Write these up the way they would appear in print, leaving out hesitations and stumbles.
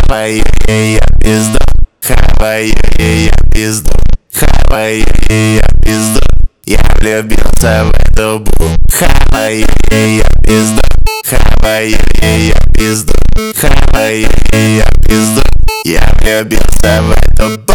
Хаваю я пизду, хаваю я пизду, хаваю я пизду. Я влюбился в эту бу. Хаваю я пизду, хаваю я пизду, хаваю я пизду. Я влюбился в эту бу.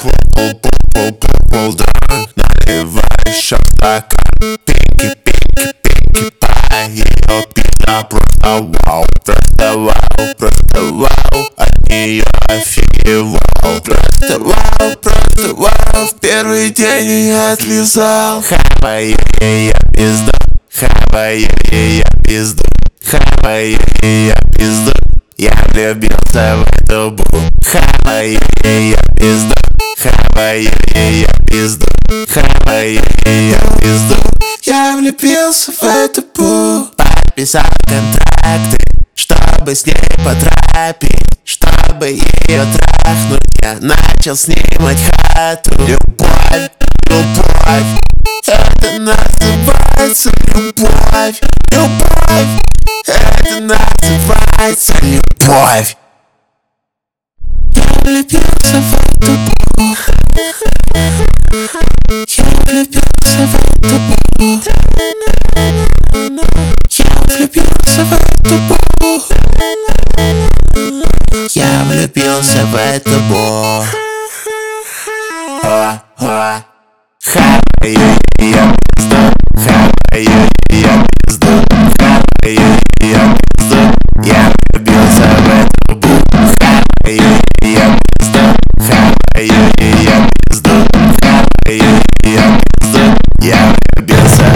Наливай шашлака, пики, пики, пики, по ее пизда просто вау, просто вау, просто вау, от нее офигевал. Просто вау, в первый день я отлизал. Хаваю я пизду, хаваю я пизду, хаваю я пизду. Я влюбился в эту бу. Хаваю я пизду, хаваю я пизду, хаваю я пизду. Я влюбился в эту бу. Подписал контракты, чтобы с ней потрапить, чтобы ее трахнуть. Я начал снимать хату. Любовь, любовь, это называется любовь. Любовь, это называется любовь. Я влюбился в эту бу. Я влюбился в эту бу. Я влюбился в эту бу. Я влюбился в эту бу. Хаваю я пизду, хаваю я пизду, хаваю я пизду. Я влюбился в эту бу. Хаваю я пизду, хаваю я пизду, хаваю я пизду. Я влюбился